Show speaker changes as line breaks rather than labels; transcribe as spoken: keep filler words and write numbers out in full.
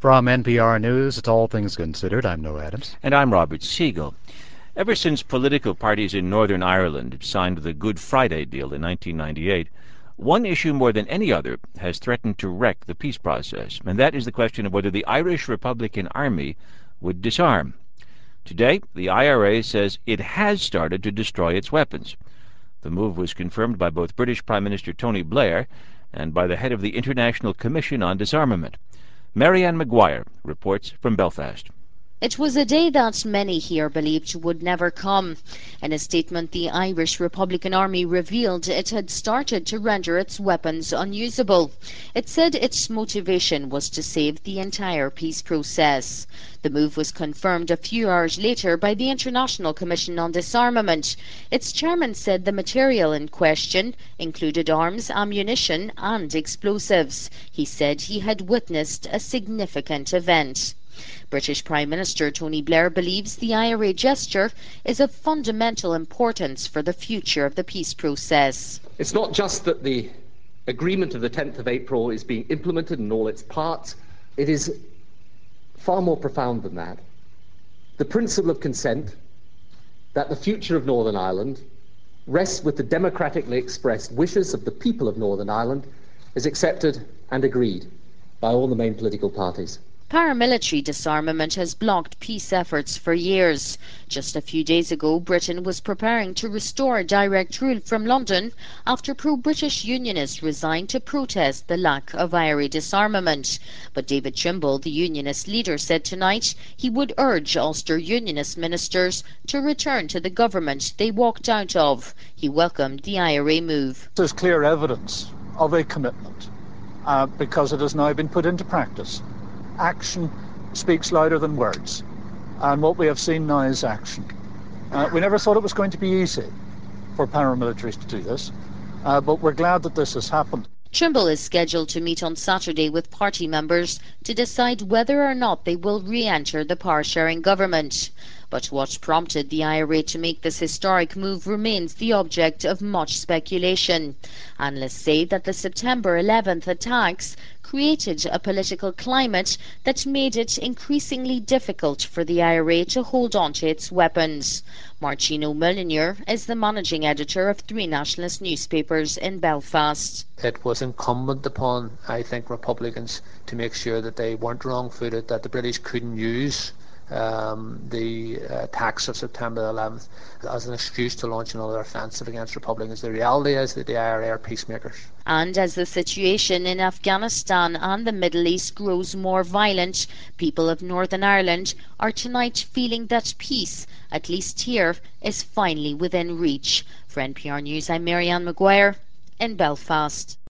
From N P R News, it's All Things Considered. I'm Noah Adams.
And I'm Robert Siegel. Ever since political parties in Northern Ireland signed the Good Friday deal in nineteen ninety-eight, one issue more than any other has threatened to wreck the peace process, and that is the question of whether the Irish Republican Army would disarm. Today, the I R A says it has started to destroy its weapons. The move was confirmed by both British Prime Minister Tony Blair and by the head of the International Commission on Disarmament. Marianne Maguire reports from Belfast.
It was a day that many here believed would never come. In a statement, the Irish Republican Army revealed it had started to render its weapons unusable. It said its motivation was to save the entire peace process. The move was confirmed a few hours later by the International Commission on Disarmament. Its chairman said the material in question included arms, ammunition and explosives. He said he had witnessed a significant event. British Prime Minister Tony Blair believes the I R A gesture is of fundamental importance for the future of the peace process.
It's not just that the agreement of the tenth of April is being implemented in all its parts. It is far more profound than that. The principle of consent, that the future of Northern Ireland rests with the democratically expressed wishes of the people of Northern Ireland, is accepted and agreed by all the main political parties.
Paramilitary disarmament has blocked peace efforts for years. Just a few days ago, Britain was preparing to restore direct rule from London after pro-British unionists resigned to protest the lack of I R A disarmament. But David Trimble, the unionist leader, said tonight he would urge Ulster unionist ministers to return to the government they walked out of. He welcomed the I R A move.
There's clear evidence of a commitment uh, because it has now been put into practice. Action speaks louder than words, and what we have seen now is action. Uh, we never thought it was going to be easy for paramilitaries to do this, uh, but we're glad that this has happened.
Trimble is scheduled to meet on Saturday with party members to decide whether or not they will re-enter the power-sharing government. But what prompted the I R A to make this historic move remains the object of much speculation. Analysts say that the September eleventh attacks created a political climate that made it increasingly difficult for the I R A to hold on to its weapons. Marcin O'Mullineer is the managing editor of three nationalist newspapers in Belfast.
It was incumbent upon, I think, Republicans to make sure that they weren't wrong-footed, that the British couldn't use um, the attacks of September eleventh as an excuse to launch another offensive against Republicans. The reality is that the I R A are peacemakers.
And as the situation in Afghanistan and the Middle East grows more violent, people of Northern Ireland are tonight feeling that peace, at least here, is finally within reach. For N P R News, I'm Marianne Maguire in Belfast.